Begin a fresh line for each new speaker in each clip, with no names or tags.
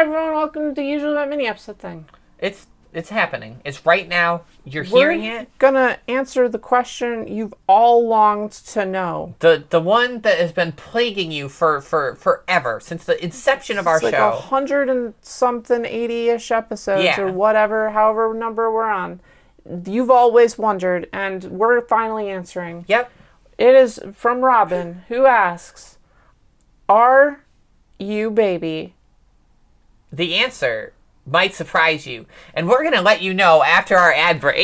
Hi everyone, welcome to the usual mini episode thing.
It's happening. It's right now. You're hearing it.
We're gonna answer the question you've all longed to know.
The one that has been plaguing you for forever, since the inception of our
It's like
show.
100 and something 80-ish episodes or whatever, however number we're on. You've always wondered, and we're finally answering.
Yep.
It is from Robin, who asks, "Are you baby?"
The answer might surprise you, and we're going to let you know after our ad break.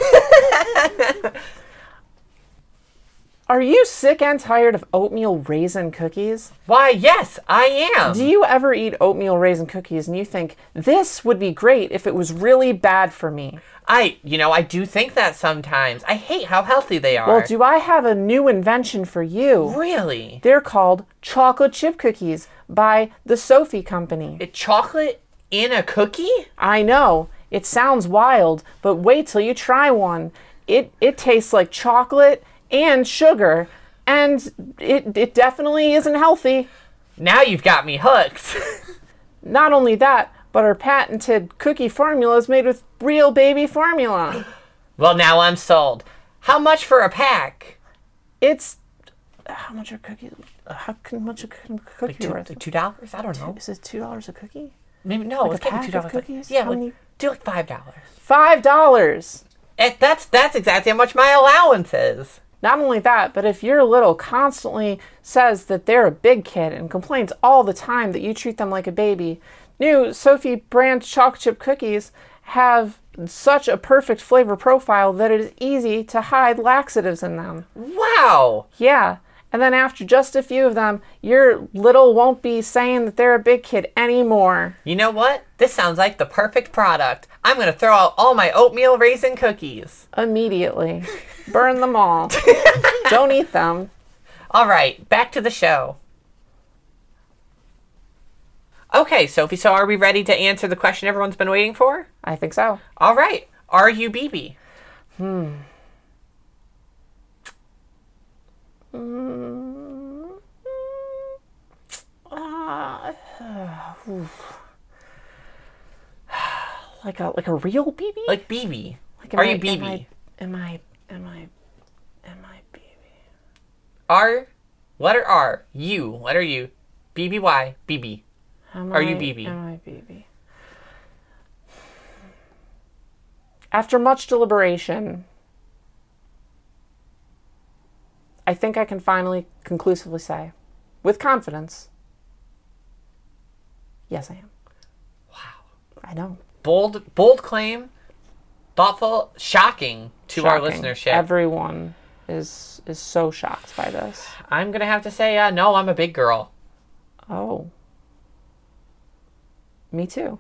Are you sick and tired of oatmeal raisin cookies?
Why, yes, I am.
Do you ever eat oatmeal raisin cookies and you think, this would be great if it was really bad for me?
I do think that sometimes. I hate how healthy they are.
Well, do I have a new invention for you?
Really?
They're called chocolate chip cookies by the Sophie Company.
Chocolate in a cookie?
I know. It sounds wild, but wait till you try one. It tastes like chocolate and sugar, and it definitely isn't healthy.
Now you've got me hooked.
Not only that, but our patented cookie formula is made with real baby formula.
Well, now I'm sold. How much for a pack?
It's... How much are cookies? How much a cookie worth?
Like $2? I don't know.
Is it $2 a cookie?
Maybe no.
Like
Let's
a
give it
pack of
$2.
cookies?
Yeah,
How many?
do like $5.
$5.
That's exactly how much my allowance is.
Not only that, but if your little constantly says that they're a big kid and complains all the time that you treat them like a baby, new Sophie brand chocolate chip cookies have such a perfect flavor profile that it is easy to hide laxatives in them.
Wow.
Yeah. And then after just a few of them, your little won't be saying that they're a big kid anymore.
You know what? This sounds like the perfect product. I'm going to throw out all my oatmeal raisin cookies.
Immediately. Burn them all. Don't eat them.
All right, back to the show. Okay, Sophie, so are we ready to answer the question everyone's been waiting for?
I think so.
All right. Are you BB?
Like a real BB?
Like BB.
Like,
are you BB?
Am I BB?
R, letter R, U, letter U, BBY, BB. Are you BB?
Am I BB? After much deliberation, I think I can finally conclusively say, with confidence, yes, I am.
Wow.
I know.
Bold claim, thoughtful, shocking to our
Shocking.
listenership.
Everyone is so shocked by this.
I'm going to have to say, no, I'm a big girl.
Oh. Me too.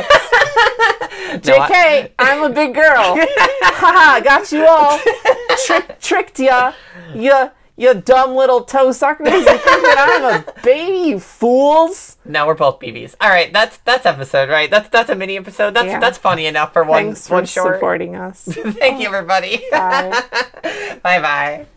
JK, I'm a big girl. Haha, got you all. Tricked ya. You dumb little toe suckers. You think that I'm a baby, you fools.
No, we're both BBs. All right, that's episode, right? That's a mini episode. That's funny enough for one
Thanks for
short.
supporting us.
Thank you, everybody.
Bye.
Bye-bye.